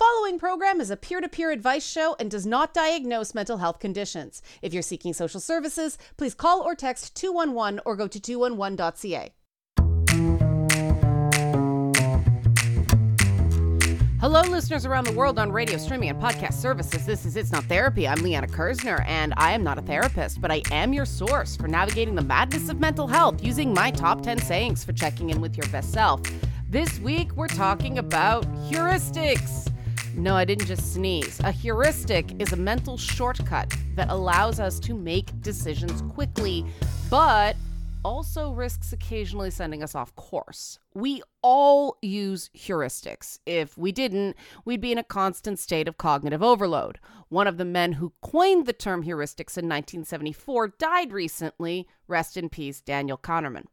following program is a peer-to-peer advice show and does not diagnose mental health conditions. If you're seeking social services, please call or text 211 or go to 211.ca. Hello, listeners around the world on radio, streaming, and podcast services. This is It's Not Therapy. I'm Leanna Kersner, and I am not a therapist, but I am your source for navigating the madness of mental health using my top 10 sayings for checking in with your best self. This week, we're talking about heuristics. No, I didn't just sneeze. A heuristic is a mental shortcut that allows us to make decisions quickly, but also risks occasionally sending us off course. We all use heuristics. If we didn't, we'd be in a constant state of cognitive overload. One of the men who coined the term heuristics in 1974 died recently. Rest in peace, Daniel Kahneman.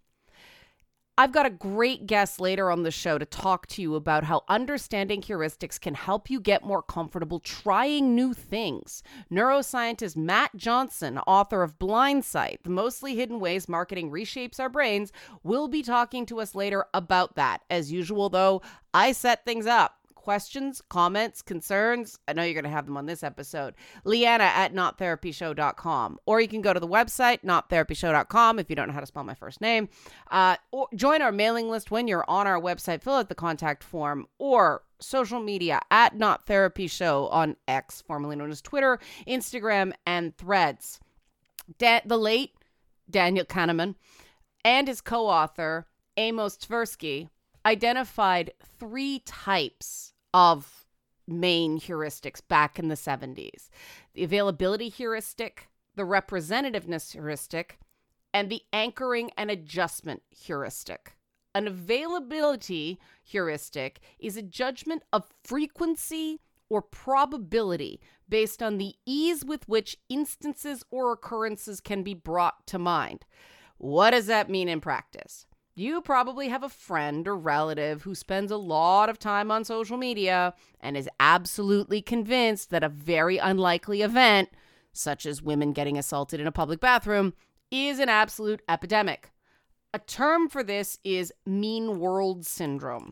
I've got a great guest later on the show to talk to you about how understanding heuristics can help you get more comfortable trying new things. Neuroscientist Matt Johnson, author of Blindsight, The Mostly Hidden Ways Marketing Reshapes Our Brains, will be talking to us later about that. As usual, though, I set things up. Questions, comments, concerns, I know you're going to have them on this episode. Leanna at nottherapyshow.com. Or you can go to the website, nottherapyshow.com, if you don't know how to spell my first name. Or join our mailing list when you're on our website. Fill out the contact form. Or social media at Not Therapy Show on X, formerly known as Twitter, Instagram, and Threads. The late Daniel Kahneman and his co-author, Amos Tversky, identified 3 types of main heuristics back in the 70s. The availability heuristic, the representativeness heuristic, and the anchoring and adjustment heuristic. An availability heuristic is a judgment of frequency or probability based on the ease with which instances or occurrences can be brought to mind. What does that mean in practice? You probably have a friend or relative who spends a lot of time on social media and is absolutely convinced that a very unlikely event, such as women getting assaulted in a public bathroom, is an absolute epidemic. A term for this is mean world syndrome.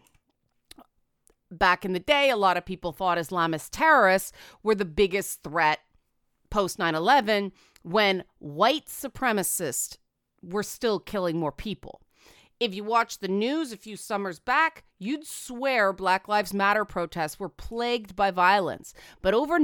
Back in the day, a lot of people thought Islamist terrorists were the biggest threat post 9/11 when white supremacists were still killing more people. If you watched the news a few summers back, you'd swear Black Lives Matter protests were plagued by violence, but over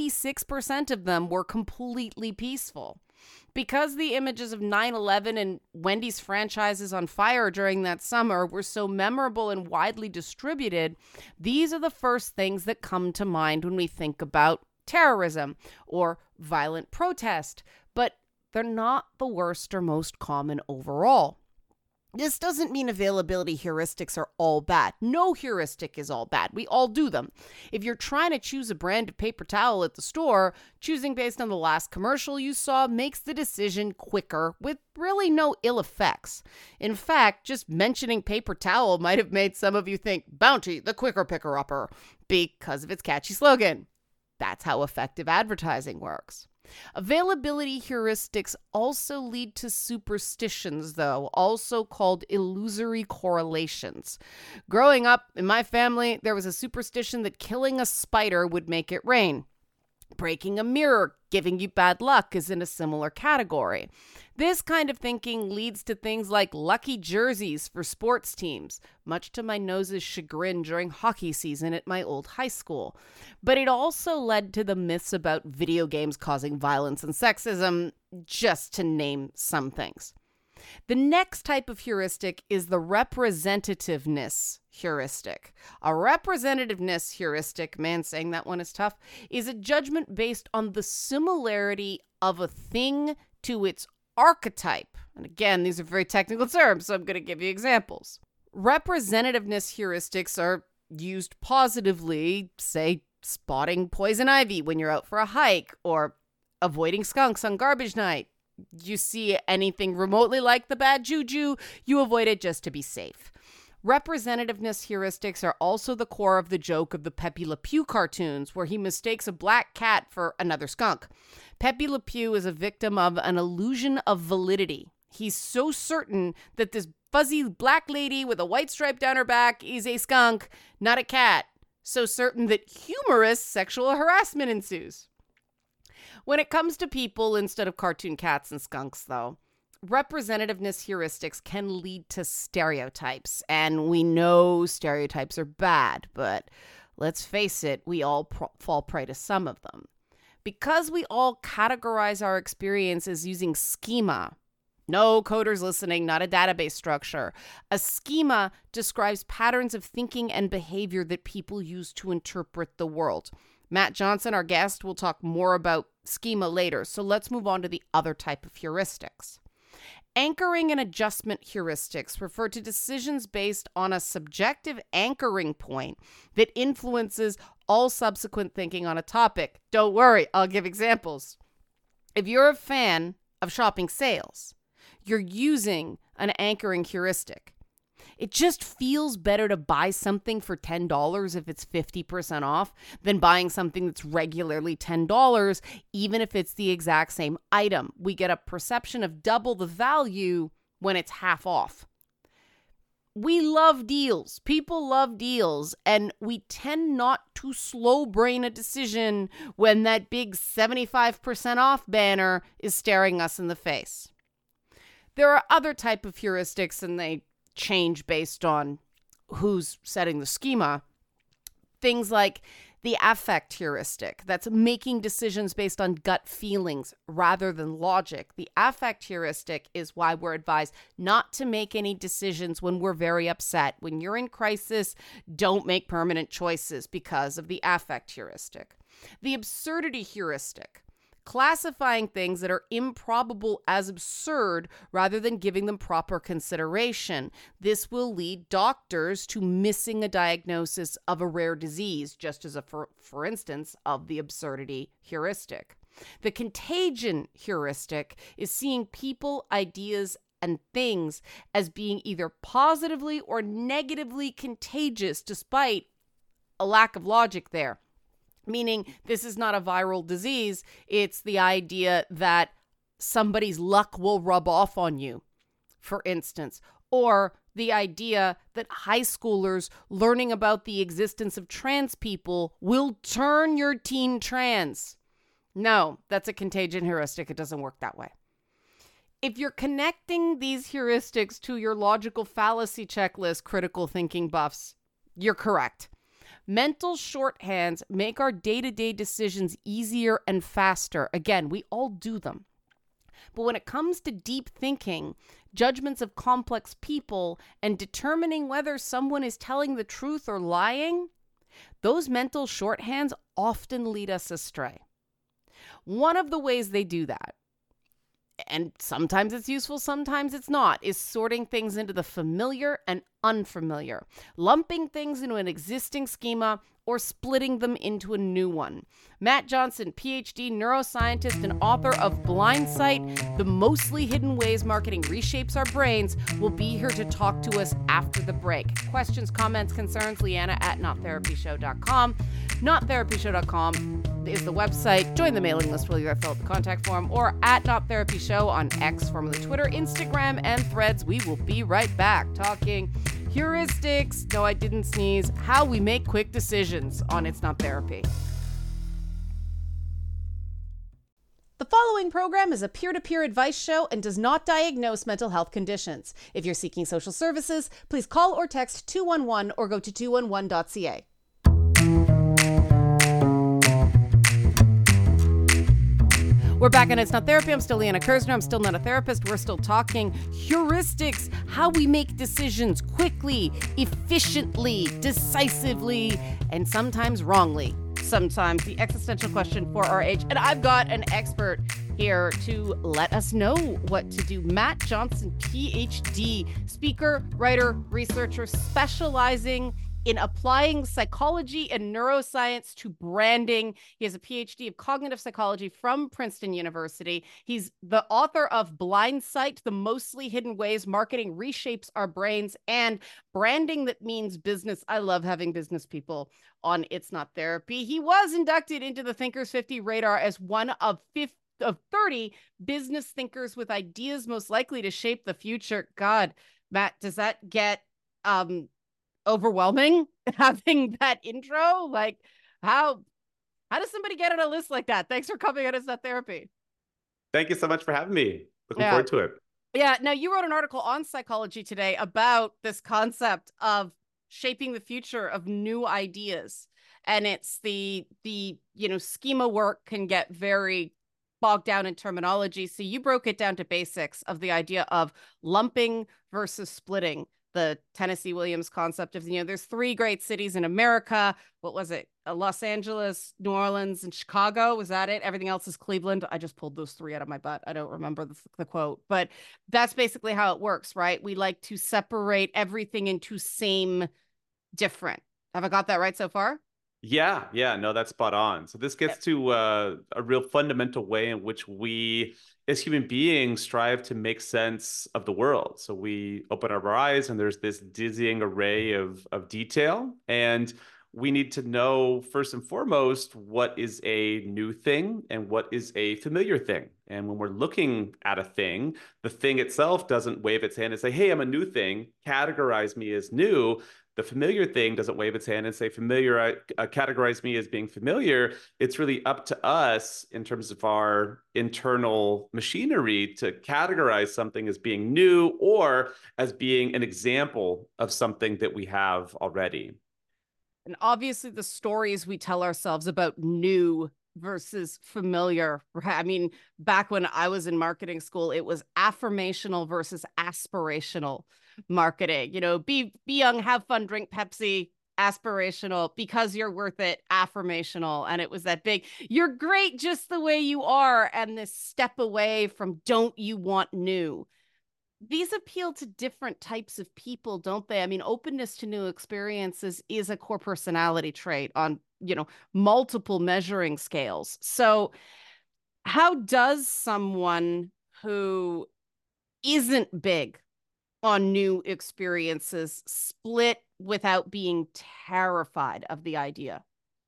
96% of them were completely peaceful. Because the images of 9/11 and Wendy's franchises on fire during that summer were so memorable and widely distributed, these are the first things that come to mind when we think about terrorism or violent protest, but they're not the worst or most common overall. This doesn't mean availability heuristics are all bad. No heuristic is all bad. We all do them. If you're trying to choose a brand of paper towel at the store, choosing based on the last commercial you saw makes the decision quicker with really no ill effects. In fact, just mentioning paper towel might have made some of you think Bounty, the quicker picker-upper, because of its catchy slogan. That's how effective advertising works. Availability heuristics also lead to superstitions, though, also called illusory correlations. Growing up in my family, there was a superstition that killing a spider would make it rain. Breaking a mirror, giving you bad luck is in a similar category. This kind of thinking leads to things like lucky jerseys for sports teams, much to my nose's chagrin during hockey season at my old high school. But it also led to the myths about video games causing violence and sexism, just to name some things. The next type of heuristic is the representativeness heuristic. A representativeness heuristic, man, saying that one is tough, is a judgment based on the similarity of a thing to its archetype. And again, these are very technical terms, so I'm going to give you examples. Representativeness heuristics are used positively, say, spotting poison ivy when you're out for a hike, or avoiding skunks on garbage night. You see anything remotely like the bad juju, you avoid it just to be safe. Representativeness heuristics are also the core of the joke of the Pepe Le Pew cartoons, where he mistakes a black cat for another skunk. Pepe Le Pew is a victim of an illusion of validity. He's so certain that this fuzzy black lady with a white stripe down her back is a skunk, not a cat. so certain that humorous sexual harassment ensues. When it comes to people instead of cartoon cats and skunks, though, representativeness heuristics can lead to stereotypes. And we know stereotypes are bad, but let's face it, we all fall prey to some of them. Because we all categorize our experiences using schema. No coders listening, not a database structure. A schema describes patterns of thinking and behavior that people use to interpret the world. Matt Johnson, our guest, will talk more about schema later, so let's move on to the other type of heuristics. Anchoring and adjustment heuristics refer to decisions based on a subjective anchoring point that influences all subsequent thinking on a topic. Don't worry, I'll give examples. If you're a fan of shopping sales, you're using an anchoring heuristic. It just feels better to buy something for $10 if it's 50% off than buying something that's regularly $10, even if it's the exact same item. We get a perception of double the value when it's half off. We love deals. People love deals, and we tend not to slow brain a decision when that big 75% off banner is staring us in the face. There are other type of heuristics, and they change based on who's setting the schema. Things like the affect heuristic, that's making decisions based on gut feelings rather than logic. The affect heuristic is why we're advised not to make any decisions when we're very upset. When you're in crisis, don't make permanent choices because of the affect heuristic. The absurdity heuristic, classifying things that are improbable as absurd rather than giving them proper consideration. This will lead doctors to missing a diagnosis of a rare disease, just as for instance, of the absurdity heuristic. The contagion heuristic is seeing people, ideas, and things as being either positively or negatively contagious despite a lack of logic there. Meaning this is not a viral disease. It's the idea that somebody's luck will rub off on you, for instance, or the idea that high schoolers learning about the existence of trans people will turn your teen trans. No, that's a contagion heuristic. It doesn't work that way. If you're connecting these heuristics to your logical fallacy checklist, critical thinking buffs, you're correct. Mental shorthands make our day-to-day decisions easier and faster. Again, we all do them. But when it comes to deep thinking, judgments of complex people, and determining whether someone is telling the truth or lying, those mental shorthands often lead us astray. One of the ways they do that, and sometimes it's useful, sometimes it's not, is sorting things into the familiar and unfamiliar, lumping things into an existing schema or splitting them into a new one. Matt Johnson, PhD, neuroscientist, and author of Blindsight, The Mostly Hidden Ways Marketing Reshapes Our Brains, will be here to talk to us after the break. Questions, comments, concerns, Leanna at nottherapyshow.com. Nottherapyshow.com is the website. Join the mailing list while you're fill out the contact form, or at Not Therapy Show on X, formerly Twitter, Instagram, and Threads. We will be right back talking heuristics, no, I didn't sneeze, how we make quick decisions on It's Not Therapy. The following program is a peer-to-peer advice show and does not diagnose mental health conditions. If you're seeking social services, please call or text 211 or go to 211.ca. We're back on It's Not Therapy. I'm still Leanna Kersner. I'm still not a therapist. We're still talking heuristics, how we make decisions quickly, efficiently, decisively, and sometimes wrongly. Sometimes the existential question for our age. And I've got an expert here to let us know what to do. Matt Johnson, PhD, speaker, writer, researcher, specializing in applying psychology and neuroscience to branding. He has a PhD of cognitive psychology from Princeton University. He's the author of Blindsight, The Mostly Hidden Ways Marketing Reshapes Our Brains, and Branding That Means Business. I love having business people on It's Not Therapy. He was inducted into the Thinkers 50 radar as one of 30 business thinkers with ideas most likely to shape the future. God, Matt, does that get overwhelming? having that intro. Like, how does somebody get on a list like that? Thanks for coming on It's Not Therapy. Thank you so much for having me. Looking Yeah. forward to it. Yeah. Now, you wrote an article on Psychology Today about this concept of shaping the future of new ideas. And it's schema work can get very bogged down in terminology. So you broke it down to basics of the idea of lumping versus splitting. The Tennessee Williams concept of, there's three great cities in America. What was it? Los Angeles, New Orleans, and Chicago. Was that it? Everything else is Cleveland. I just pulled those three out of my butt. I don't remember the quote, but that's basically how it works, right? We like to separate everything into same, different. Have I got that right so far? Yeah, no, that's spot on. So this gets to a real fundamental way in which we, as human beings, strive to make sense of the world. So we open up our eyes, and there's this dizzying array of detail, and we need to know first and foremost what is a new thing and what is a familiar thing. And when we're looking at a thing, the thing itself doesn't wave its hand and say, "Hey, I'm a new thing. Categorize me as new." The familiar thing doesn't wave its hand and say familiar, categorize me as being familiar. It's really up to us in terms of our internal machinery to categorize something as being new or as being an example of something that we have already. And obviously, the stories we tell ourselves about new versus familiar, right? I mean, back when I was in marketing school, it was affirmational versus aspirational marketing. Be young, have fun, drink Pepsi. Aspirational, because you're worth it. Affirmational. And it was that big, you're great just the way you are. And this step away from, don't you want new? These appeal to different types of people, don't they? I mean, openness to new experiences is a core personality trait on, multiple measuring scales. So, how does someone who isn't big on new experiences split without being terrified of the idea?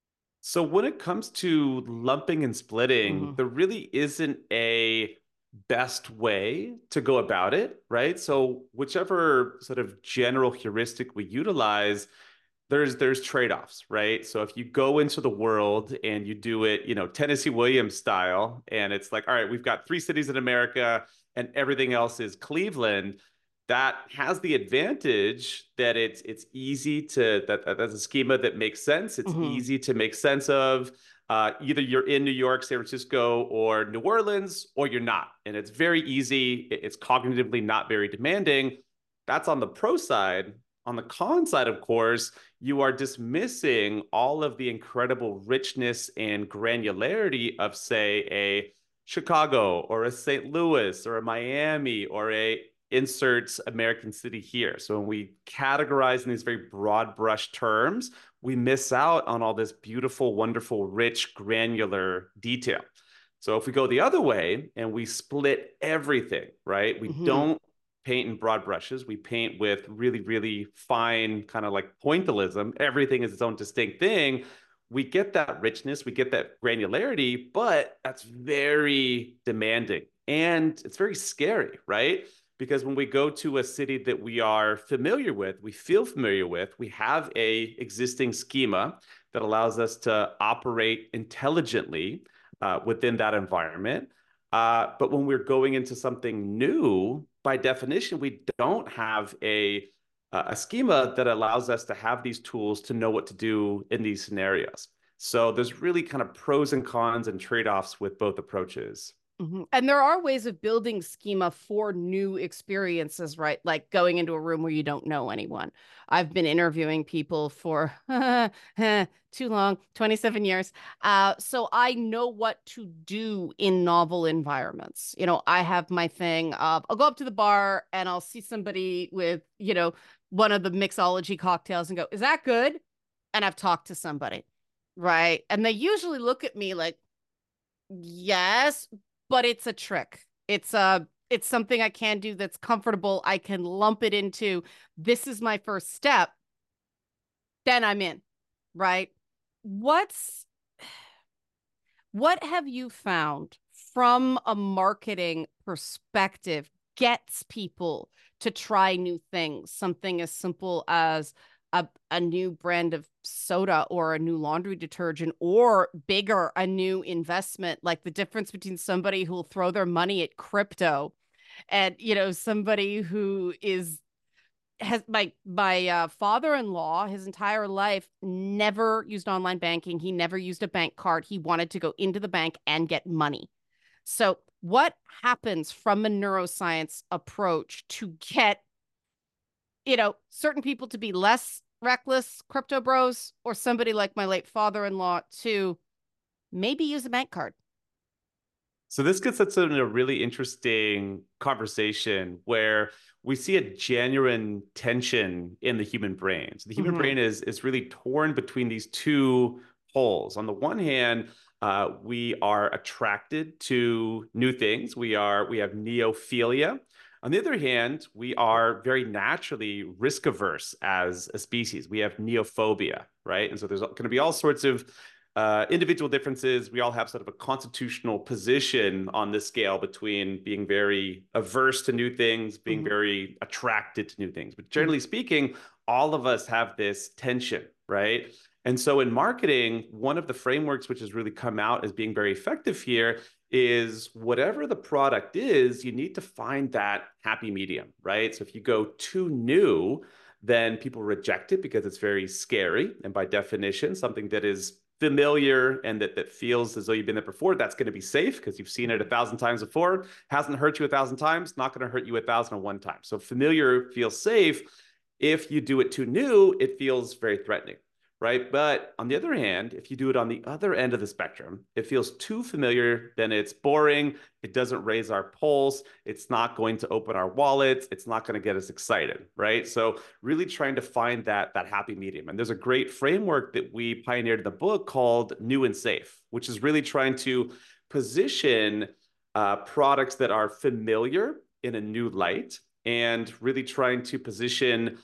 So when it comes to lumping and splitting, Mm-hmm. there really isn't a best way to go about it, right? So whichever sort of general heuristic we utilize, there's trade-offs, right? So if you go into the world and you do it, Tennessee Williams style, and it's like, all right, we've got three cities in America and everything else is Cleveland, that has the advantage that it's easy to that's a schema that makes sense. It's Mm-hmm. easy to make sense of. Either you're in New York, San Francisco, or New Orleans, or you're not. And it's very easy. It's cognitively not very demanding. That's on the pro side. On the con side, of course, you are dismissing all of the incredible richness and granularity of, say, a Chicago or a St. Louis or a Miami or a inserts American city here. So when we categorize in these very broad brush terms, we miss out on all this beautiful, wonderful, rich, granular detail. So if we go the other way and we split everything, right? We Mm-hmm. don't paint in broad brushes. We paint with really, really fine kind of like pointillism. Everything is its own distinct thing. We get that richness, we get that granularity, but that's very demanding and it's very scary, right? Because when we go to a city that we are familiar with, we feel familiar with, we have a existing schema that allows us to operate intelligently within that environment. But when we're going into something new, by definition, we don't have a schema that allows us to have these tools to know what to do in these scenarios. So there's really kind of pros and cons and trade-offs with both approaches. Mm-hmm. And there are ways of building schema for new experiences, right? Like going into a room where you don't know anyone. I've been interviewing people for too long, 27 years. So I know what to do in novel environments. I have my thing of I'll go up to the bar and I'll see somebody with, one of the mixology cocktails and go, is that good? And I've talked to somebody, right? And they usually look at me like, yes, but it's a trick. It's something I can do that's comfortable. I can lump it into this is my first step. Then I'm in, right? What's what have you found from a marketing perspective gets people to try new things? Something as simple as a new brand of soda or a new laundry detergent, or bigger, a new investment, like the difference between somebody who will throw their money at crypto and, somebody who is has my father-in-law, his entire life, never used online banking. He never used a bank card. He wanted to go into the bank and get money. So what happens from a neuroscience approach to get, certain people to be less reckless crypto bros, or somebody like my late father-in-law to maybe use a bank card? So this gets us in a really interesting conversation where we see a genuine tension in the human brain. So the human Mm-hmm. brain is really torn between these two poles. On the one hand, we are attracted to new things. We have neophilia. On the other hand, we are very naturally risk averse as a species. We have neophobia, right? And so there's going to be all sorts of individual differences. We all have sort of a constitutional position on this scale between being very averse to new things, being Mm-hmm. very attracted to new things. But Mm-hmm. generally speaking, all of us have this tension, right? And so in marketing, one of the frameworks which has really come out as being very effective here is whatever the product is, you need to find that happy medium, right? So if you go too new, then people reject it because it's very scary. And by definition, something that is familiar and that feels as though you've been there before, that's going to be safe because you've seen it 1,000 times before. Hasn't hurt you 1,000 times, not going to hurt you 1,001 times. So familiar feels safe. If you do it too new, it feels very threatening, right? But on the other hand, if you do it on the other end of the spectrum, it feels too familiar, then it's boring. It doesn't raise our pulse. It's not going to open our wallets. It's not going to get us excited, right? So really trying to find that happy medium. And there's a great framework that we pioneered in the book called New and Safe, which is really trying to position products that are familiar in a new light and really trying to position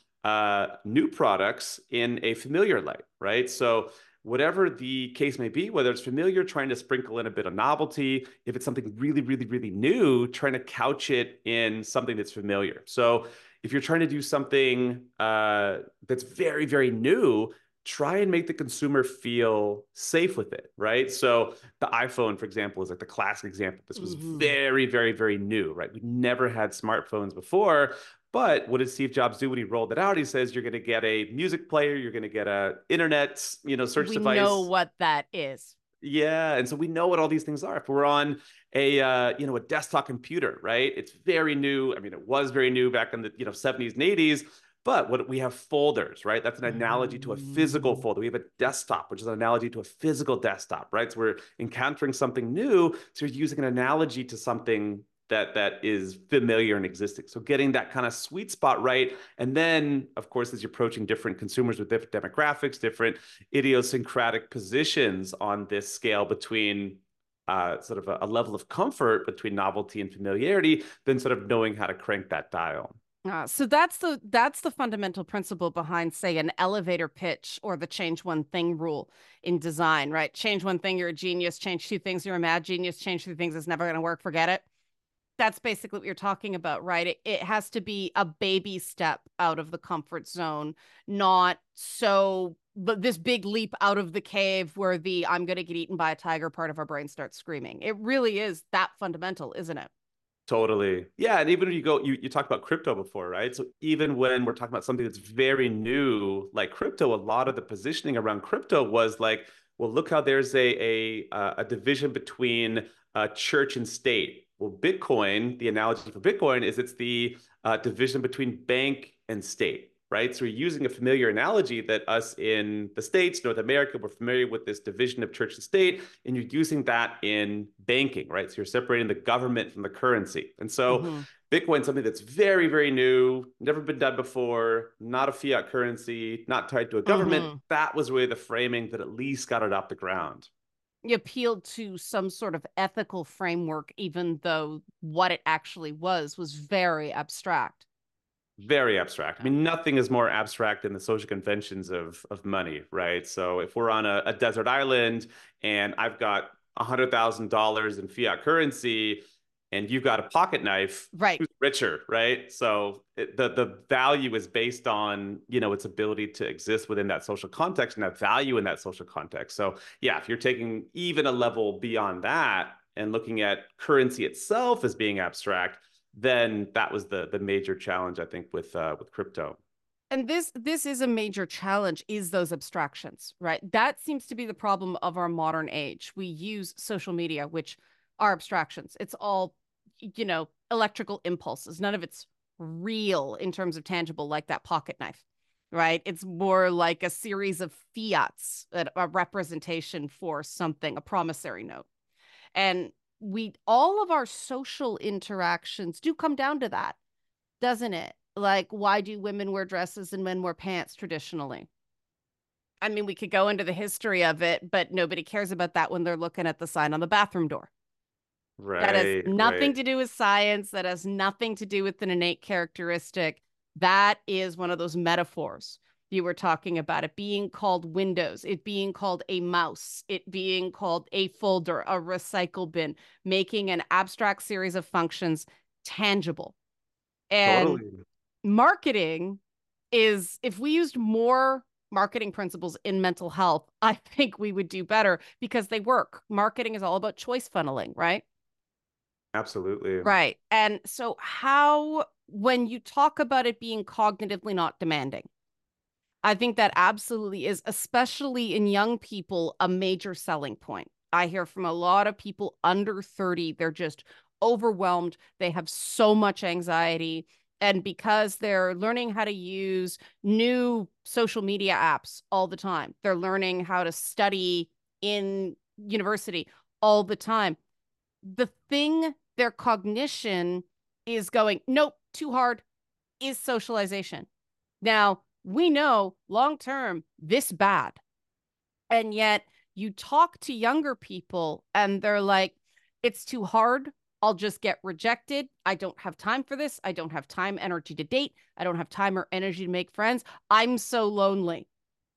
new products in a familiar light, right? So whatever the case may be, whether it's familiar, trying to sprinkle in a bit of novelty. If it's something really, really, really new, trying to couch it in something that's familiar. So if you're trying to do something that's very, very new, try and make the consumer feel safe with it, right? So the iPhone, for example, is like the classic example. This was Mm-hmm. very, very, very new, right? We never had smartphones before. But what did Steve Jobs do when he rolled it out? He says you're going to get a music player, you're going to get a internet, search We know device. what that is. Yeah, and so we know what all these things are. If we're on a desktop computer, right? It's very new. I mean, it was very new back in the 70s and 80s. But what we have folders, right? That's an analogy to a physical Mm. folder. We have a desktop, which is an analogy to a physical desktop, right? So we're encountering something new. So you're using an analogy to something that is familiar and existing. So getting that kind of sweet spot right. And then, of course, as you're approaching different consumers with different demographics, different idiosyncratic positions on this scale between sort of a level of comfort between novelty and familiarity, then sort of knowing how to crank that dial. So that's the fundamental principle behind, say, an elevator pitch or the change one thing rule in design, right? Change one thing, you're a genius. Change two things, you're a mad genius. Change three things, it's never going to work. Forget it. That's basically what you're talking about, right? It has to be a baby step out of the comfort zone, not so but this big leap out of the cave where the I'm going to get eaten by a tiger part of our brain starts screaming. It really is that fundamental, isn't it? Totally. Yeah. And even when you talked about crypto before, right? So even when we're talking about something that's very new, like crypto, a lot of the positioning around crypto was like, well, look how there's a division between church and state. Well, Bitcoin, the analogy for Bitcoin is it's the division between bank and state, right? So we're using a familiar analogy that us in the States, North America, we're familiar with this division of church and state, and you're using that in banking, right? So you're separating the government from the currency. And so Mm-hmm. Bitcoin, something that's very, very new, never been done before, not a fiat currency, not tied to a government. Mm-hmm. That was really the framing that at least got it off the ground. You appealed to some sort of ethical framework, even though what it actually was very abstract. Very abstract. I mean, nothing is more abstract than the social conventions of money, right? So if we're on a desert island and I've got $100,000 in fiat currency, and you've got a pocket knife, Right. who's richer, right? So the value is based on, its ability to exist within that social context and that value in that social context. So yeah, if you're taking even a level beyond that and looking at currency itself as being abstract, then that was the major challenge, I think, with crypto. And this is a major challenge, is those abstractions, right? That seems to be the problem of our modern age. We use social media, which are abstractions. It's all, electrical impulses. None of it's real in terms of tangible, like that pocket knife, right? It's more like a series of fiats, a representation for something, a promissory note. And all of our social interactions do come down to that, doesn't it? Like, why do women wear dresses and men wear pants traditionally? I mean, we could go into the history of it, but nobody cares about that when they're looking at the sign on the bathroom door. That has Right, nothing right. to do with science. That has nothing to do with an innate characteristic. That is one of those metaphors you were talking about, it being called Windows, it being called a mouse, it being called a folder, a recycle bin, making an abstract series of functions tangible. And Totally. marketing is, if we used more marketing principles in mental health, I think we would do better because they work. Marketing is all about choice funneling, right? Absolutely. Right. And so, how, when you talk about it being cognitively not demanding, I think that absolutely is, especially in young people, a major selling point. I hear from a lot of people under 30, they're just overwhelmed. They have so much anxiety. And because they're learning how to use new social media apps all the time, they're learning how to study in university all the time. The thing their cognition is going, nope, too hard, is socialization. Now, we know long term this bad. And yet you talk to younger people and they're like, it's too hard. I'll just get rejected. I don't have time for this. I don't have time, energy to date. I don't have time or energy to make friends. I'm so lonely.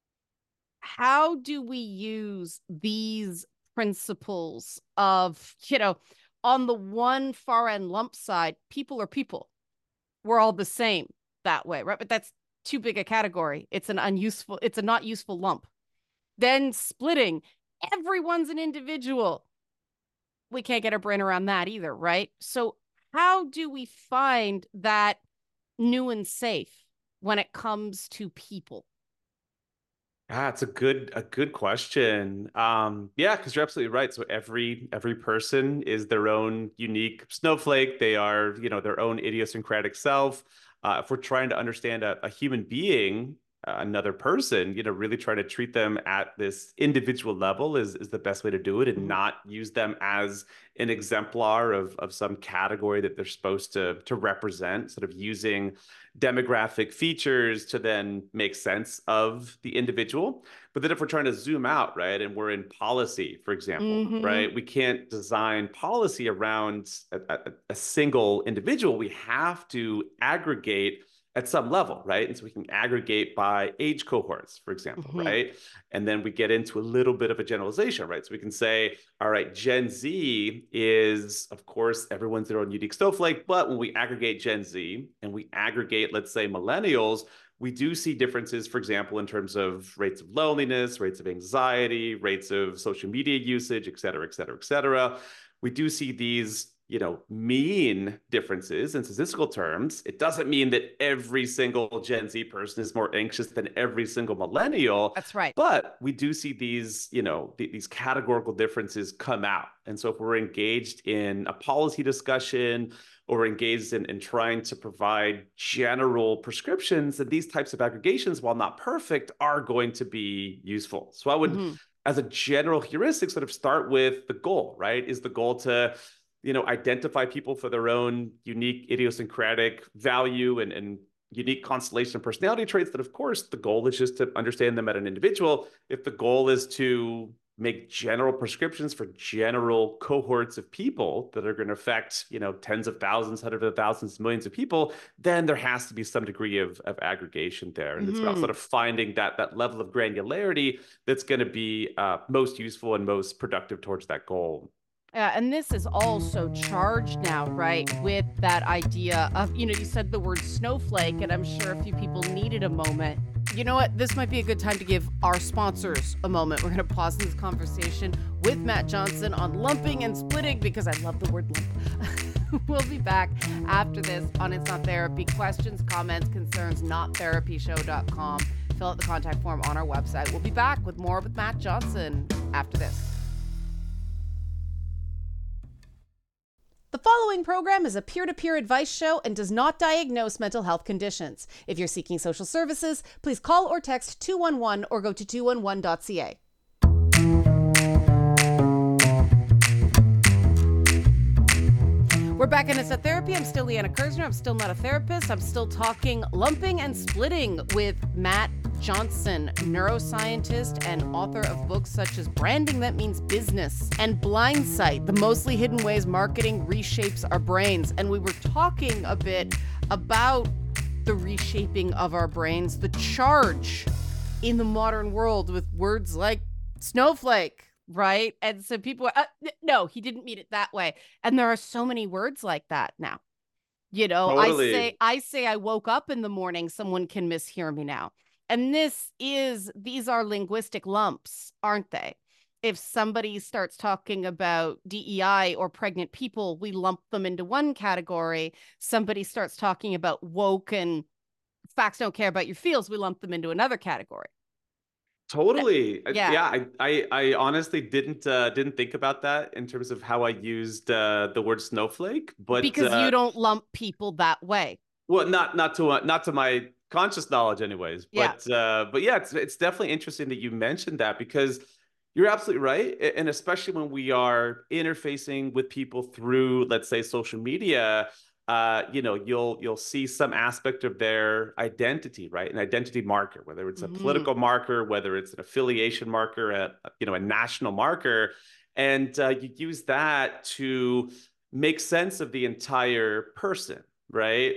How do we use these principles of, on the one far end lump side, people are people. We're all the same that way, right? But that's too big a category. It's a not useful lump. Then splitting, everyone's an individual. We can't get our brain around that either, right? So, how do we find that new and safe when it comes to people? Ah, it's a good question. Yeah, because you're absolutely right. So every person is their own unique snowflake. They are, their own idiosyncratic self. If we're trying to understand a human being, another person, really trying to treat them at this individual level is the best way to do it, and Mhm. not use them as an exemplar of some category that they're supposed to represent, sort of using demographic features to then make sense of the individual. But then if we're trying to zoom out, right, and we're in policy, for example, Mhm. right, we can't design policy around a single individual. We have to aggregate at some level, right? And so we can aggregate by age cohorts, for example, Mhm. right? And then we get into a little bit of a generalization, right? So we can say, all right, Gen Z is, of course, everyone's their own unique snowflake. But when we aggregate Gen Z and we aggregate, let's say, millennials, we do see differences, for example, in terms of rates of loneliness, rates of anxiety, rates of social media usage, et cetera, et cetera, et cetera. We do see these, mean differences in statistical terms. It doesn't mean that every single Gen Z person is more anxious than every single millennial, That's right. but we do see these, these categorical differences come out. And so if we're engaged in a policy discussion or engaged in trying to provide general prescriptions, then these types of aggregations, while not perfect, are going to be useful. So I would, Mhm. as a general heuristic, sort of start with the goal, right? Is the goal to, identify people for their own unique idiosyncratic value and unique constellation of personality traits, that of course the goal is just to understand them at an individual. If the goal is to make general prescriptions for general cohorts of people that are going to affect, tens of thousands, hundreds of thousands, millions of people, then there has to be some degree of aggregation there. And it's about sort Mhm. of finding that level of granularity that's going to be most useful and most productive towards that goal. And this is also charged now, right? With that idea of, you said the word snowflake, and I'm sure a few people needed a moment. You know what? This might be a good time to give our sponsors a moment. We're going to pause this conversation with Matt Johnson on lumping and splitting because I love the word lump. We'll be back after this on It's Not Therapy. Questions, comments, concerns, nottherapyshow.com. Fill out the contact form on our website. We'll be back with more with Matt Johnson after this. The following program is a peer-to-peer advice show and does not diagnose mental health conditions. If you're seeking social services, please call or text 211 or go to 211.ca. We're back in It's Not Therapy. I'm still Leanna Kersner. I'm still not a therapist. I'm still talking lumping and splitting with Matt Johnson, neuroscientist and author of books such as Branding That Means Business and Blindsight, the mostly hidden ways marketing reshapes our brains. And we were talking a bit about the reshaping of our brains, the charge in the modern world with words like snowflake, right? And so people are, no, he didn't mean it that way. And there are so many words like that now. Totally. I say I woke up in the morning, someone can mishear me now. And these are linguistic lumps, aren't they? If somebody starts talking about DEI or pregnant people, we lump them into one category. Somebody starts talking about woke and facts don't care about your feels, we lump them into another category. Totally. Yeah. Yeah, I honestly didn't think about that in terms of how I used the word snowflake, but Because you don't lump people that way. well, not to my conscious knowledge anyways, Yeah. but yeah, it's definitely interesting that you mentioned that because you're absolutely right. And especially when we are interfacing with people through, let's say, social media, you'll see some aspect of their identity, right? An identity marker, whether it's a political marker, whether it's an affiliation marker, a national marker, and you use that to make sense of the entire person, right?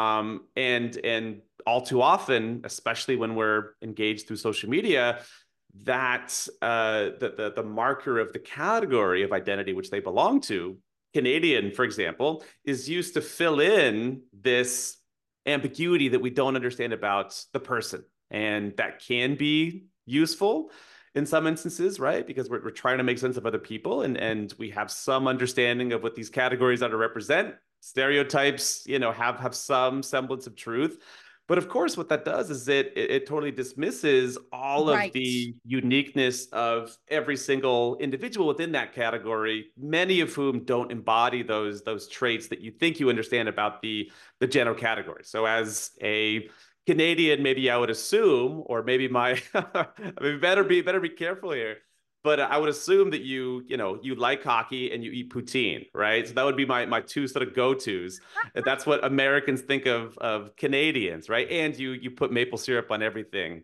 And all too often, especially when we're engaged through social media, that the marker of the category of identity which they belong to, Canadian, for example, is used to fill in this ambiguity that we don't understand about the person. And that can be useful in some instances, right? Because we're trying to make sense of other people and we have some understanding of what these categories are to represent. Stereotypes, have some semblance of truth. But of course, what that does is it totally dismisses all of the uniqueness of every single individual within that category, many of whom don't embody those traits that you think you understand about the general category. So as a Canadian, maybe I would assume, or maybe my I mean, better be careful here. But I would assume that you like hockey and you eat poutine, right? So that would be my two sort of go-tos. That's what Americans think of Canadians, right? And you put maple syrup on everything.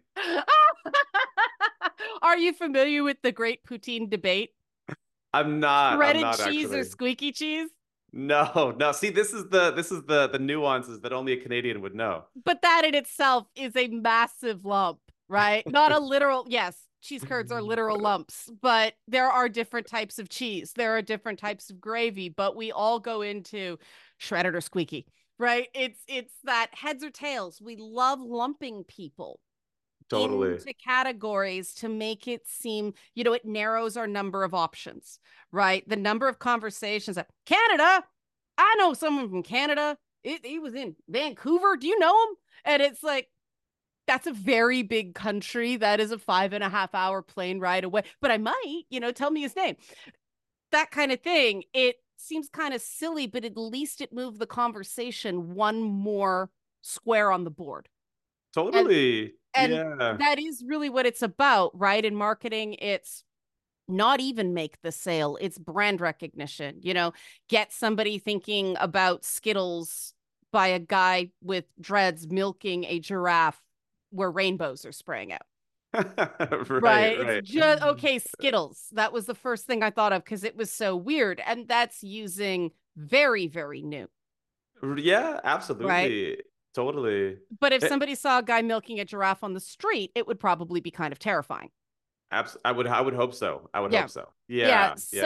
Are you familiar with the great poutine debate? I'm not cheese actually. or squeaky cheese? No. See, this is the nuances that only a Canadian would know. But that in itself is a massive lump, right? Not a literal, yes, cheese curds are literal lumps, but there are different types of cheese. There are different types of gravy, but we all go into shredded or squeaky, right? It's that heads or tails. We love lumping people Totally into categories to make it seem, it narrows our number of options, right? The number of conversations that Canada, I know someone from Canada. He was in Vancouver. Do you know him? And it's like, that's a very big country. That is a 5.5 hour plane ride away. But I might, tell me his name. That kind of thing. It seems kind of silly, but at least it moved the conversation one more square on the board. Totally. And yeah. That is really what it's about, right? In marketing, it's not even make the sale. It's brand recognition, get somebody thinking about Skittles by a guy with dreads milking a giraffe where rainbows are spraying out. Right. It's just, okay, Skittles. That was the first thing I thought of because it was so weird. And that's using very, very new. Yeah, absolutely. Right? Totally. But if somebody saw a guy milking a giraffe on the street, it would probably be kind of terrifying. I would hope so. I would hope so. Yeah. So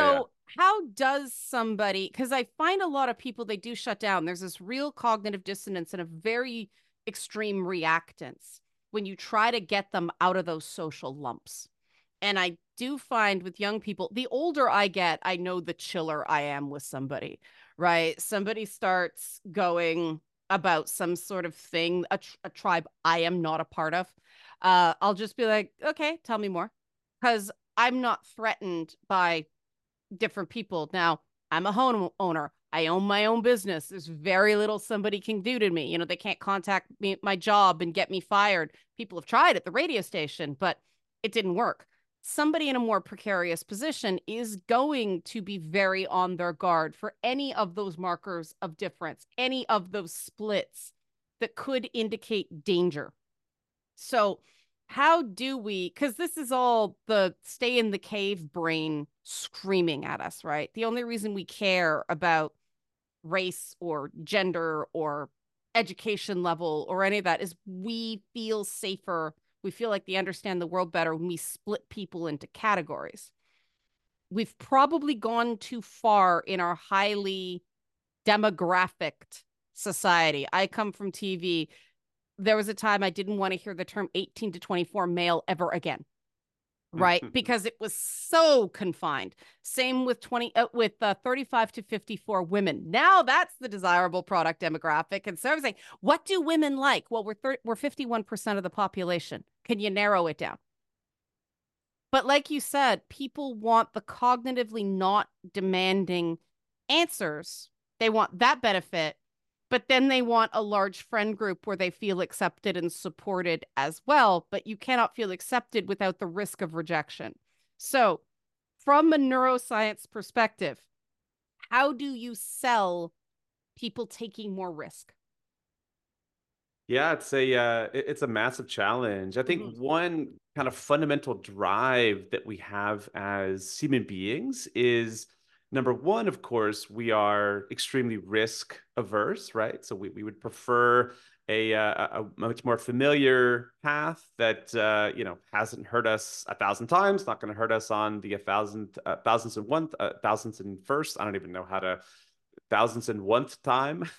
how does somebody, because I find a lot of people, they do shut down. There's this real cognitive dissonance and a very extreme reactance when you try to get them out of those social lumps. And I do find with young people, the older I get, I know the chiller I am with somebody, right? Somebody starts going about some sort of thing, a tribe I am not a part of. I'll just be like, okay, tell me more. Because I'm not threatened by different people. Now, I'm a home owner. I own my own business. There's very little somebody can do to me. You know, they can't contact me at my job and get me fired. People have tried at the radio station, but it didn't work. Somebody in a more precarious position is going to be very on their guard for any of those markers of difference, any of those splits that could indicate danger. So, how do we, because this is all the stay in the cave brain screaming at us, right? The only reason we care about race or gender or education level or any of that is we feel safer. We feel like they understand the world better when we split people into categories. We've probably gone too far in our highly demographic society. I come from TV. There was a time I didn't want to hear the term 18 to 24 male ever again. Right, because it was so confined. Same with 35 to 54 women. Now that's the desirable product demographic. And so I was saying, what do women like? Well, we're 51% of the population. Can you narrow it down? But like you said, people want the cognitively not demanding answers. They want that benefit, but then they want a large friend group where they feel accepted and supported as well. But you cannot feel accepted without the risk of rejection. So, from a neuroscience perspective, how do you sell people taking more risk? Yeah, it's a massive challenge. I think one kind of fundamental drive that we have as human beings is number one, of course, we are extremely risk averse, right? So we would prefer a much more familiar path that hasn't hurt us 1,000 times, not going to hurt us on the thousandth and one, thousandth and first. I don't even know how to thousandth and one time.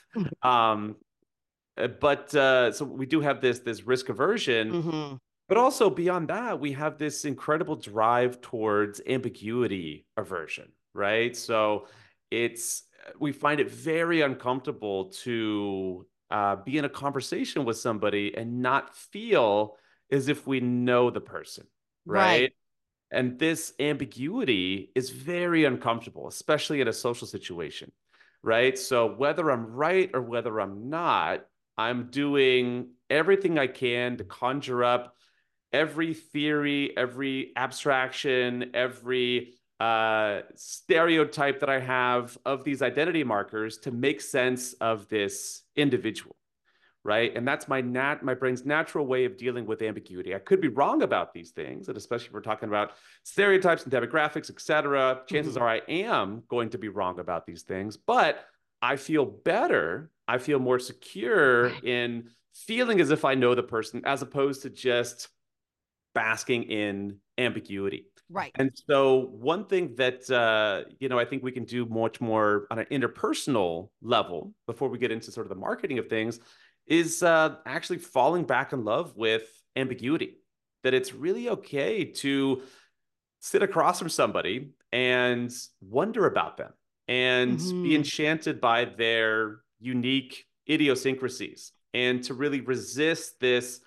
But so we do have this risk aversion, but also beyond that, we have this incredible drive towards ambiguity aversion, right? So it's we find it very uncomfortable to be in a conversation with somebody and not feel as if we know the person, right? And this ambiguity is very uncomfortable, especially in a social situation, right? So whether I'm right or whether I'm not, I'm doing everything I can to conjure up every theory, every abstraction, every stereotype that I have of these identity markers to make sense of this individual, right? And that's my brain's natural way of dealing with ambiguity. I could be wrong about these things, and especially if we're talking about stereotypes and demographics, et cetera, chances are I am going to be wrong about these things, but I feel better. I feel more secure in feeling as if I know the person as opposed to just basking in ambiguity. Right. And so one thing that I think we can do much more on an interpersonal level before we get into sort of the marketing of things is actually falling back in love with ambiguity. That it's really okay to sit across from somebody and wonder about them and be enchanted by their unique idiosyncrasies and to really resist this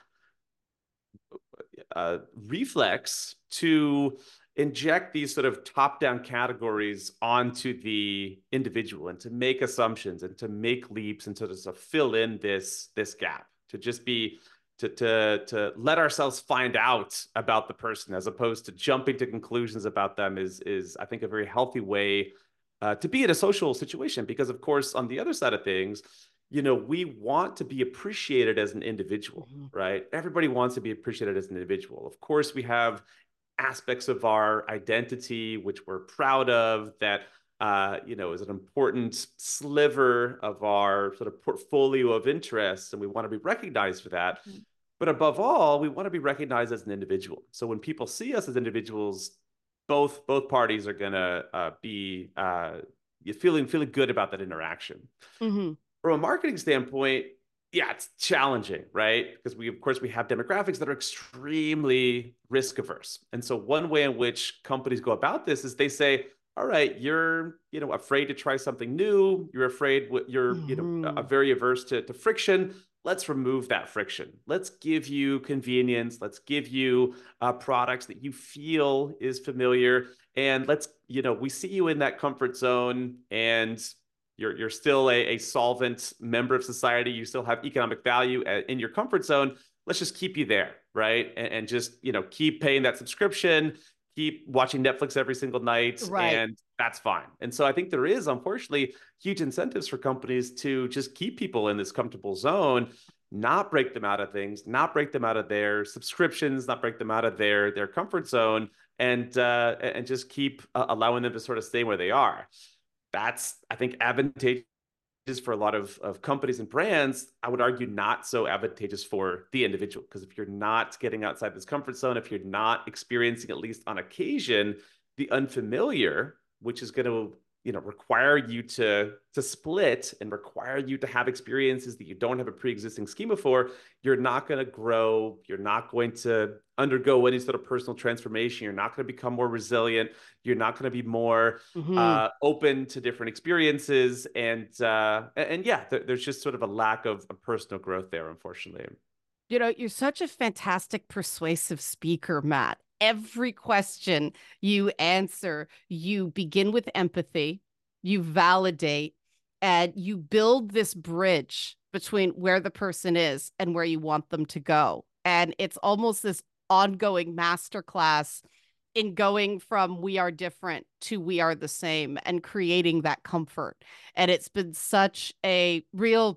reflex to inject these sort of top-down categories onto the individual and to make assumptions and to make leaps and to sort of fill in this gap, to just be to let ourselves find out about the person as opposed to jumping to conclusions about them is I think a very healthy way to be in a social situation. Because of course, on the other side of things, we want to be appreciated as an individual, right? Everybody wants to be appreciated as an individual. Of course, we have aspects of our identity which we're proud of that is an important sliver of our sort of portfolio of interests, and we want to be recognized for that. But above all, we want to be recognized as an individual. So when people see us as individuals, both parties are gonna be feeling good about that interaction. Hmm. From a marketing standpoint, yeah, it's challenging, right? Because we, of course, we have demographics that are extremely risk averse. And so one way in which companies go about this is they say, all right, you're, afraid to try something new. You're afraid, you're, Hmm. very averse to friction. Let's remove that friction. Let's give you convenience. Let's give you products that you feel is familiar. And let's, we see you in that comfort zone, and you're still a solvent member of society. You still have economic value in your comfort zone. Let's just keep you there, right? And just keep paying that subscription, keep watching Netflix every single night, Right. and that's fine. And so I think there is, unfortunately, huge incentives for companies to just keep people in this comfortable zone, not break them out of things, not break them out of their subscriptions, not break them out of their comfort zone, and just keep allowing them to sort of stay where they are. That's, I think, advantageous for a lot of companies and brands. I would argue not so advantageous for the individual, because if you're not getting outside this comfort zone, if you're not experiencing, at least on occasion, the unfamiliar, which is going to require you to split and require you to have experiences that you don't have a pre-existing schema for, you're not going to grow. You're not going to undergo any sort of personal transformation. You're not going to become more resilient. You're not going to be more Hmm. open to different experiences, and yeah, there's just sort of a lack of personal growth there, unfortunately. You're such a fantastic persuasive speaker, Matt. Every question you answer, you begin with empathy, you validate, and you build this bridge between where the person is and where you want them to go. And it's almost this ongoing masterclass in going from we are different to we are the same and creating that comfort. And it's been such a real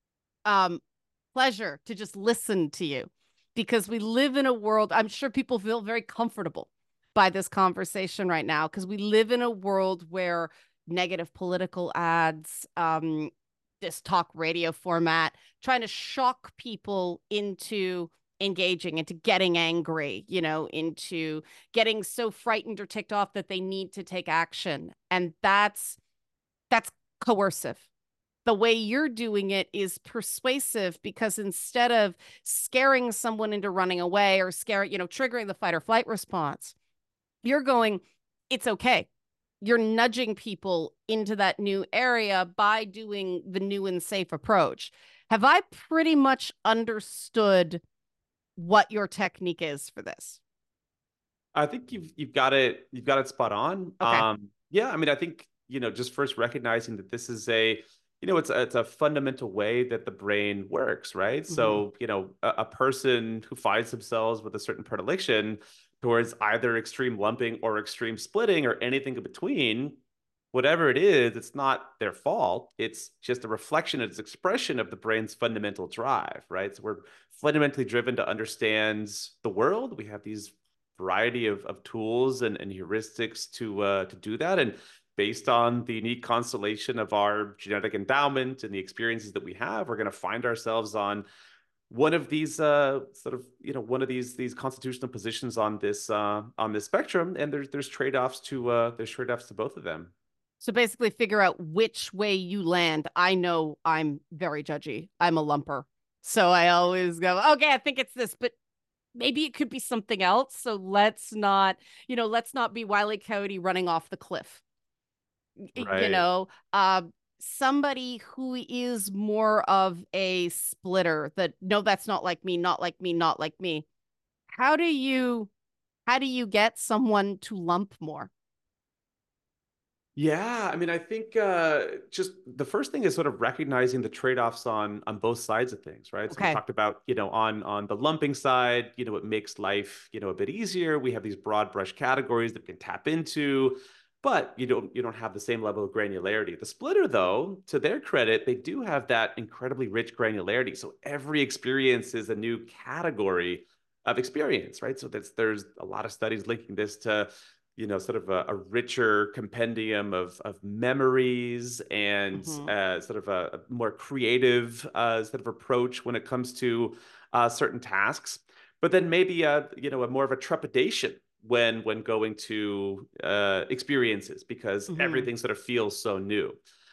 um pleasure to just listen to you, because we live in a world, I'm sure people feel very comfortable by this conversation right now, because we live in a world where negative political ads, this talk radio format, trying to shock people into engaging, into getting angry, into getting so frightened or ticked off that they need to take action. And that's coercive. The way you're doing it is persuasive, because instead of scaring someone into running away or triggering the fight or flight response, you're going, it's okay. You're nudging people into that new area by doing the new and safe approach. Have I pretty much understood what your technique is for this? I think you've got it spot on. Okay. Yeah, I mean, I think just first recognizing that this is it's a fundamental way that the brain works, right? Hmm. So a person who finds themselves with a certain predilection towards either extreme lumping or extreme splitting or anything in between, whatever it is, it's not their fault. It's just a reflection, it's expression of the brain's fundamental drive, right? So we're fundamentally driven to understand the world. We have these variety of tools and heuristics to do that. And based on the unique constellation of our genetic endowment and the experiences that we have, we're going to find ourselves on one of these one of these constitutional positions on this spectrum. And there's trade-offs to both of them. So basically, figure out which way you land. I know I'm very judgy. I'm a lumper. So I always go, okay, I think it's this, but maybe it could be something else. So let's not be Wile E. Coyote running off the cliff. You Right. know, uh, somebody who is more of a splitter, that no, that's not like me, not like me, not like me. How do you how do you get someone to lump more? Yeah, I mean, I think just the first thing is sort of recognizing the trade-offs on both sides of things, right? So we Okay. talked about, on the lumping side, it makes life, a bit easier. We have these broad brush categories that we can tap into, but you don't have the same level of granularity. The splitter, though, to their credit, they do have that incredibly rich granularity. So every experience is a new category of experience, right? So there's a lot of studies linking this to sort of a richer compendium of memories and Hmm. sort of a more creative sort of approach when it comes to certain tasks. But then maybe a more of a trepidation when going to experiences, because everything sort of feels so new.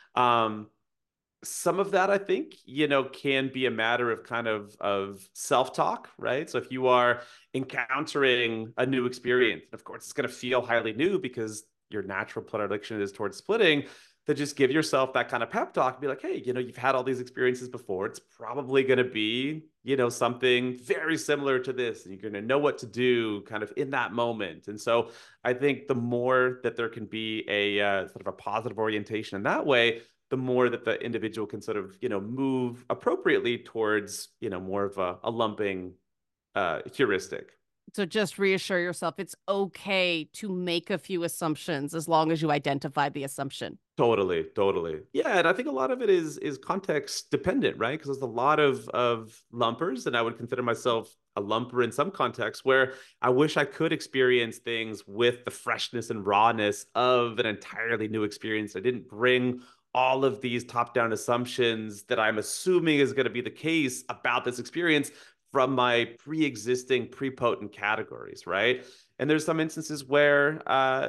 Some of that, I think, can be a matter of kind of self-talk, right? So if you are encountering a new experience, of course, it's going to feel highly new because your natural predilection is towards splitting, to just give yourself that kind of pep talk and be like, hey, you've had all these experiences before. It's probably going to be, something very similar to this, and you're going to know what to do kind of in that moment. And so I think the more that there can be a sort of a positive orientation in that way, the more that the individual can sort of, move appropriately towards, more of a lumping heuristic. So just reassure yourself it's okay to make a few assumptions as long as you identify the assumption. Totally. Yeah, and I think a lot of it is context dependent, right? Because there's a lot of lumpers, and I would consider myself a lumper in some contexts, where I wish I could experience things with the freshness and rawness of an entirely new experience. I didn't bring all of these top-down assumptions that I'm assuming is going to be the case about this experience from my pre-existing prepotent categories, right? And there's some instances where,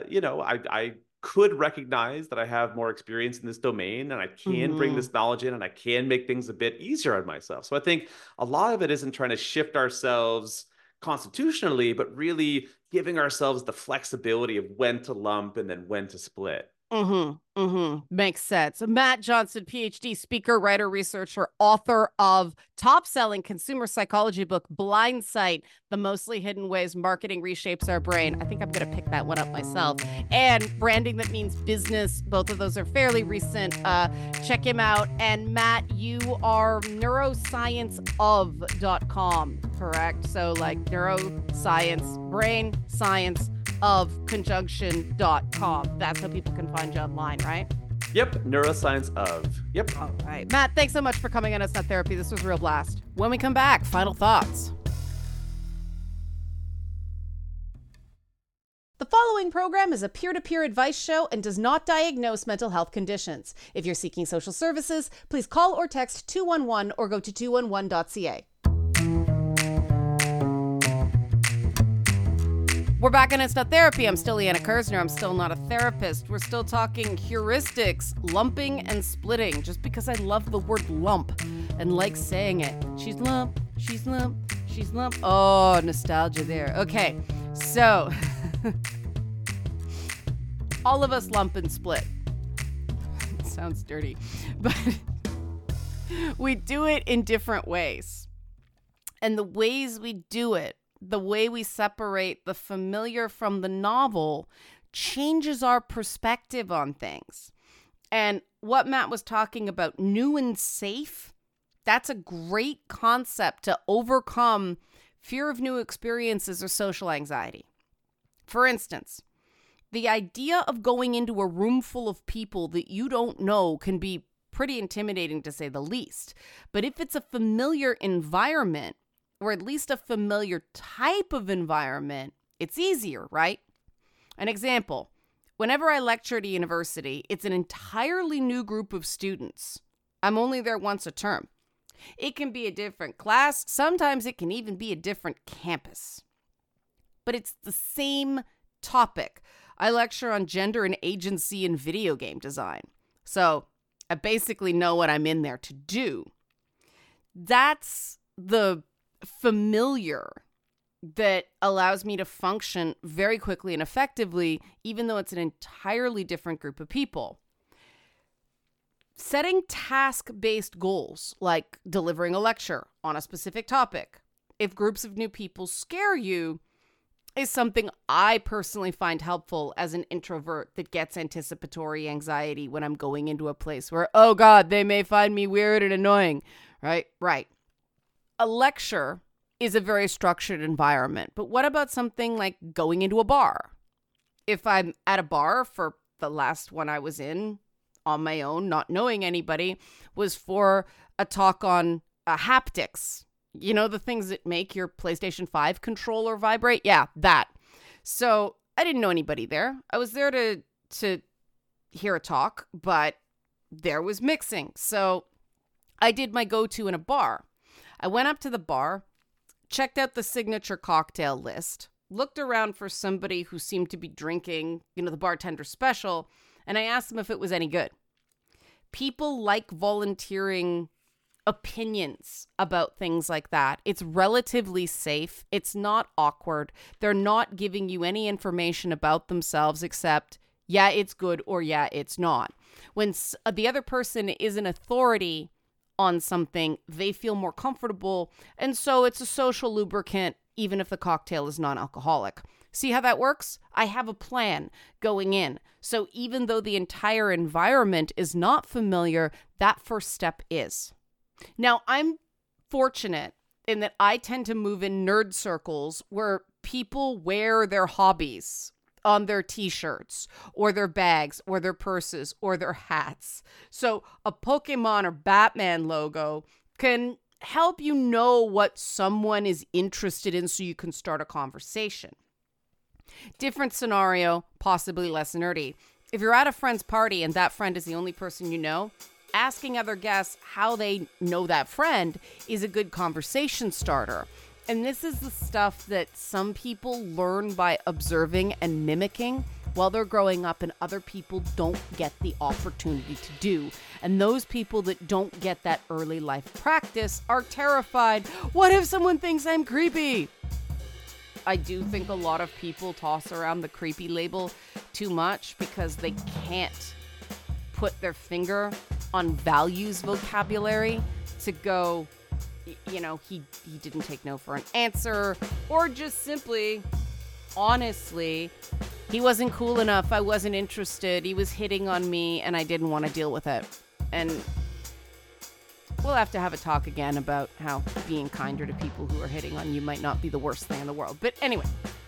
I could recognize that I have more experience in this domain, and I can bring this knowledge in, and I can make things a bit easier on myself. So I think a lot of it isn't trying to shift ourselves constitutionally, but really giving ourselves the flexibility of when to lump and then when to split. Makes sense. Matt Johnson, PhD, speaker, writer, researcher, author of top-selling consumer psychology book, Blindsight, The Mostly Hidden Ways Marketing Reshapes Our Brain. I think I'm going to pick that one up myself. And Branding That Means Business. Both of those are fairly recent. Check him out. And Matt, you are neuroscienceof.com, correct? So like neuroscience, brain science of conjunction.com. That's how people can find you online, right? Yep, neuroscience of. Yep. All right. Matt, thanks so much for coming on It's Not Therapy. This was a real blast. When we come back, final thoughts. The following program is a peer-to-peer advice show and does not diagnose mental health conditions. If you're seeking social services, please call or text 211 or go to 211.ca. We're back on It's Not Therapy. I'm still Leanna Kersner. I'm still not a therapist. We're still talking heuristics, lumping and splitting, just because I love the word lump and like saying it. She's lump, she's lump, she's lump. Oh, nostalgia there. Okay, so all of us lump and split. Sounds dirty, but we do it in different ways. And the ways we do it, the way we separate the familiar from the novel, changes our perspective on things. And what Matt was talking about, new and safe, that's a great concept to overcome fear of new experiences or social anxiety. For instance, the idea of going into a room full of people that you don't know can be pretty intimidating, to say the least. But if it's a familiar environment, or at least a familiar type of environment, it's easier, right? An example, whenever I lecture at a university, it's an entirely new group of students. I'm only there once a term. It can be a different class. Sometimes it can even be a different campus. But it's the same topic. I lecture on gender and agency in video game design. So I basically know what I'm in there to do. That's the familiar that allows me to function very quickly and effectively, even though it's an entirely different group of people. Setting task-based goals, like delivering a lecture on a specific topic, if groups of new people scare you, is something I personally find helpful as an introvert that gets anticipatory anxiety when I'm going into a place where, oh God, they may find me weird and annoying, right? Right. A lecture is a very structured environment, but what about something like going into a bar? If I'm at a bar, for the last one I was in on my own, not knowing anybody, was for a talk on haptics. You know, the things that make your PlayStation 5 controller vibrate? Yeah, that. So I didn't know anybody there. I was there to hear a talk, but there was mixing. So I did my go-to in a bar. I went up to the bar, checked out the signature cocktail list, looked around for somebody who seemed to be drinking, the bartender special, and I asked them if it was any good. People like volunteering opinions about things like that. It's relatively safe. It's not awkward. They're not giving you any information about themselves except, yeah, it's good or yeah, it's not. When the other person is an authority on something, they feel more comfortable. And so it's a social lubricant, even if the cocktail is non-alcoholic. See how that works? I have a plan going in. So even though the entire environment is not familiar, that first step is. Now, I'm fortunate in that I tend to move in nerd circles where people wear their hobbies on their t-shirts or their bags or their purses or their hats. So a Pokemon or Batman logo can help you know what someone is interested in so you can start a conversation. Different scenario, possibly less nerdy. If you're at a friend's party and that friend is the only person you know, asking other guests how they know that friend is a good conversation starter. And this is the stuff that some people learn by observing and mimicking while they're growing up, and other people don't get the opportunity to do. And those people that don't get that early life practice are terrified. What if someone thinks I'm creepy? I do think a lot of people toss around the creepy label too much because they can't put their finger on values vocabulary to go, he didn't take no for an answer, or just simply, honestly, he wasn't cool enough, I wasn't interested, he was hitting on me, and I didn't want to deal with it. And we'll have to have a talk again about how being kinder to people who are hitting on you might not be the worst thing in the world. But anyway,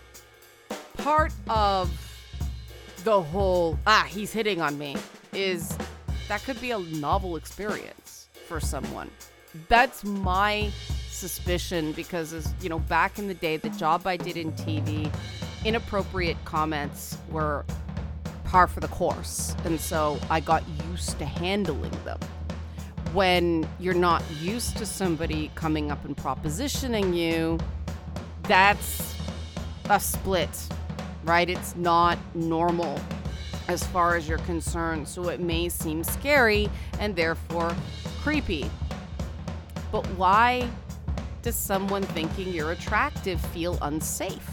part of the whole, he's hitting on me, is that could be a novel experience for someone. That's my suspicion because, back in the day, the job I did in TV, inappropriate comments were par for the course. And so I got used to handling them. When you're not used to somebody coming up and propositioning you, that's a split, right? It's not normal as far as you're concerned. So it may seem scary and therefore creepy. But why does someone thinking you're attractive feel unsafe?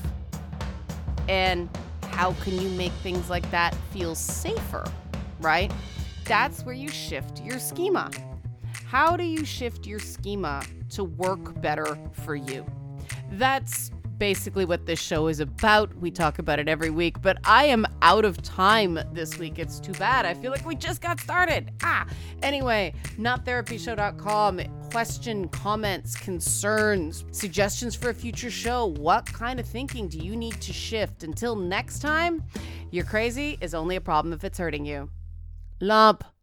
And how can you make things like that feel safer, right? That's where you shift your schema. How do you shift your schema to work better for you? That's basically what this show is about. We talk about it every week, but I am out of time this week. It's too bad. I feel like we just got started. Anyway, nottherapyshow.com. Question, comments, concerns, suggestions for a future show. What kind of thinking do you need to shift? Until next time, you're crazy is only a problem if it's hurting you. Lump.